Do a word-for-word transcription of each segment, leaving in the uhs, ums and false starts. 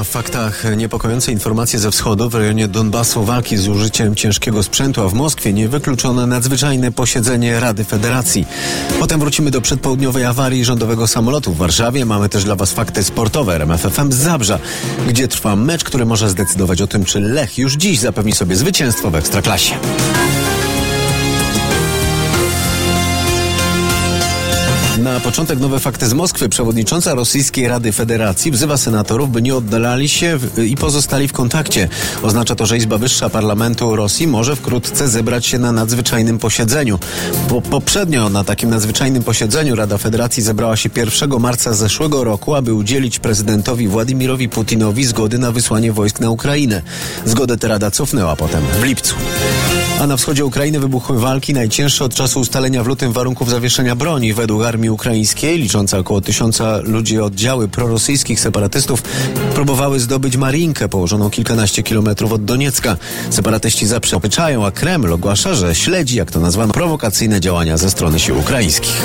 w faktach niepokojące informacje ze wschodu. W rejonie Donbasu walki z użyciem ciężkiego sprzętu, a w Moskwie niewykluczone nadzwyczajne posiedzenie Rady Federacji. Potem wrócimy do przedpołudniowej awarii rządowego samolotu w Warszawie. Mamy też dla Was fakty sportowe. R M F F M z Zabrza, gdzie trwa mecz, który może zdecydować o tym, czy Lech już dziś zapewni sobie zwycięstwo w Ekstraklasie. Na początek nowe fakty z Moskwy. Przewodnicząca Rosyjskiej Rady Federacji wzywa senatorów, by nie oddalali się i pozostali w kontakcie. Oznacza to, że Izba Wyższa Parlamentu Rosji może wkrótce zebrać się na nadzwyczajnym posiedzeniu. Po, poprzednio na takim nadzwyczajnym posiedzeniu Rada Federacji zebrała się pierwszego marca zeszłego roku, aby udzielić prezydentowi Władimirowi Putinowi zgody na wysłanie wojsk na Ukrainę. Zgodę tę Rada cofnęła potem w lipcu. A na wschodzie Ukrainy wybuchły walki, najcięższe od czasu ustalenia w lutym warunków zawieszenia broni. Według armii ukraińskiej, licząca około tysiąca ludzi, oddziały prorosyjskich separatystów próbowały zdobyć Marinkę, położoną kilkanaście kilometrów od Doniecka. Separatyści zaprzeczają, a Kreml ogłasza, że śledzi, jak to nazwano, prowokacyjne działania ze strony sił ukraińskich.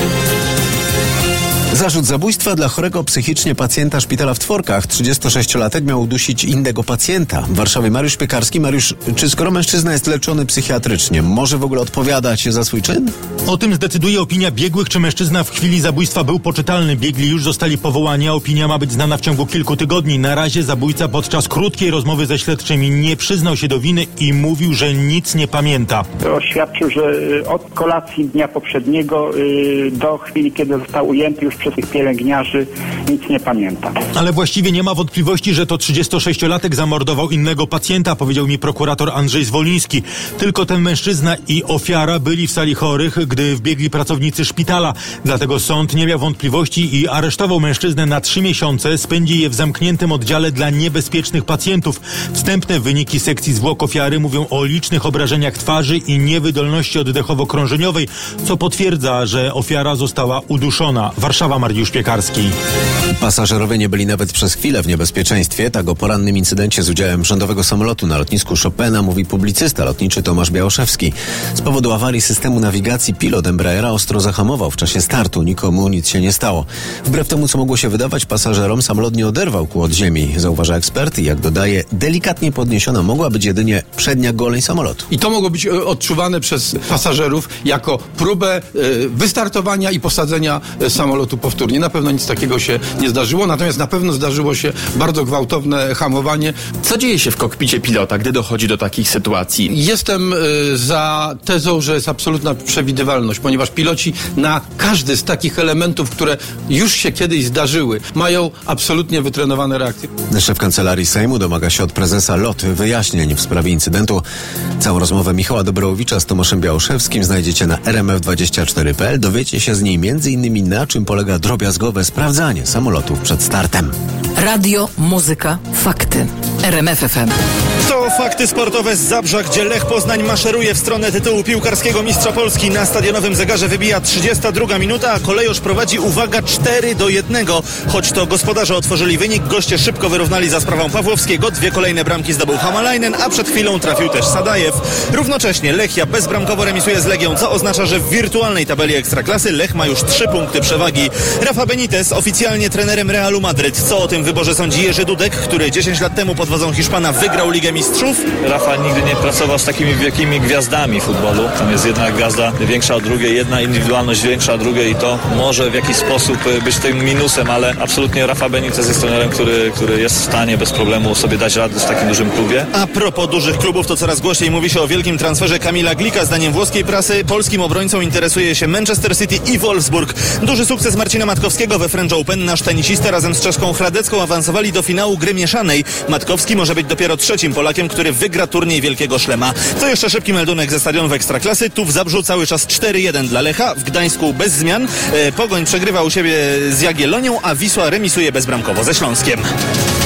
Zarzut zabójstwa dla chorego psychicznie pacjenta szpitala w Tworkach. trzydziestosześciolatek miał udusić innego pacjenta. W Warszawie Mariusz Piekarski. Mariusz, czy skoro mężczyzna jest leczony psychiatrycznie, może w ogóle odpowiadać za swój czyn? O tym zdecyduje opinia biegłych, czy mężczyzna w chwili zabójstwa był poczytalny. Biegli już zostali powołani, a opinia ma być znana w ciągu kilku tygodni. Na razie zabójca podczas krótkiej rozmowy ze śledczymi nie przyznał się do winy i mówił, że nic nie pamięta. Oświadczył, że od kolacji dnia poprzedniego do chwili, kiedy został ujęty już przez tych pielęgniarzy, nic nie pamięta. Ale właściwie nie ma wątpliwości, że to trzydziestosześciolatek zamordował innego pacjenta, powiedział mi prokurator Andrzej Zwoliński. Tylko ten mężczyzna i ofiara byli w sali chorych, gdy wbiegli pracownicy szpitala. Dlatego sąd nie miał wątpliwości i aresztował mężczyznę na trzy miesiące. Spędzi je w zamkniętym oddziale dla niebezpiecznych pacjentów. Wstępne wyniki sekcji zwłok ofiary mówią o licznych obrażeniach twarzy i niewydolności oddechowo-krążeniowej, co potwierdza, że ofiara została uduszona. Warszawa, Mariusz Piekarski. Pasażerowie nie byli nawet przez chwilę w niebezpieczeństwie. Tak o porannym incydencie z udziałem rządowego samolotu na lotnisku Chopina mówi publicysta lotniczy Tomasz Białoszewski. Z powodu awarii systemu nawigacji pilot Embraera ostro zahamował w czasie startu. Nikomu nic się nie stało. Wbrew temu, co mogło się wydawać pasażerom, samolot nie oderwał kół od ziemi, zauważa ekspert i jak dodaje, delikatnie podniesiona mogła być jedynie przednia goleń samolotu. I to mogło być odczuwane przez pasażerów jako próbę y, wystartowania i posadzenia y, samolotu powtórnie. Na pewno nic takiego się nie zdarzyło, natomiast na pewno zdarzyło się bardzo gwałtowne hamowanie. Co dzieje się w kokpicie pilota, gdy dochodzi do takich sytuacji? Jestem y, za tezą, że jest absolutna przewidywalność, ponieważ piloci na każdy z takich elementów, które już się kiedyś zdarzyły, mają absolutnie wytrenowane reakcje. Szef Kancelarii Sejmu domaga się od prezesa L O T wyjaśnień w sprawie incydentu. Całą rozmowę Michała Dobrowicza z Tomaszem Białoszewskim znajdziecie na r m f dwadzieścia cztery kropka p l. Dowiecie się z niej między innymi na czym polega drobiazgowe sprawdzanie samolotów przed startem. Radio, muzyka, fakty. R M F F M. To fakty sportowe z Zabrza, gdzie Lech Poznań maszeruje w stronę tytułu piłkarskiego mistrza Polski. Na stadionowym zegarze wybija trzydziesta druga minuta, a Kolejorz prowadzi, uwaga, cztery do jednego. Choć to gospodarze otworzyli wynik, goście szybko wyrównali za sprawą Pawłowskiego. Dwie kolejne bramki zdobył Hamalainen, a przed chwilą trafił też Sadajew. Równocześnie Lechia bezbramkowo remisuje z Legią, co oznacza, że w wirtualnej tabeli Ekstraklasy Lech ma już trzy punkty przewagi. Rafa Benitez oficjalnie trenerem Realu Madryt. Co o tym wyborze sądzi Jerzy Dudek, który dziesięć lat temu pod wodzą Hiszpana wygrał Ligę Mistrzów? Rafa nigdy nie pracował z takimi wielkimi gwiazdami futbolu. Tam jest jedna gwiazda większa od drugiej, jedna indywidualność większa od drugiej i to może w jakiś sposób być tym minusem, ale absolutnie Rafa Benitez jest trenerem, który, który jest w stanie bez problemu sobie dać radę w takim dużym klubie. A propos dużych klubów, to coraz głośniej mówi się o wielkim transferze Kamila Glika. Zdaniem włoskiej prasy polskim obrońcą interesuje się Manchester City i Wolfsburg. Duży sukces Marcina Matkowskiego we French Open. Nasz tenisista razem z czeszką Hradecką awansowali do finału gry mieszanej. Matkowski może być dopiero trzecim Polakiem, który wygra turniej Wielkiego Szlema. To jeszcze szybki meldunek ze stadionów Ekstraklasy. Tu w Zabrzu cały czas cztery jeden dla Lecha. W Gdańsku bez zmian. Pogoń przegrywa u siebie z Jagiellonią, a Wisła remisuje bezbramkowo ze Śląskiem.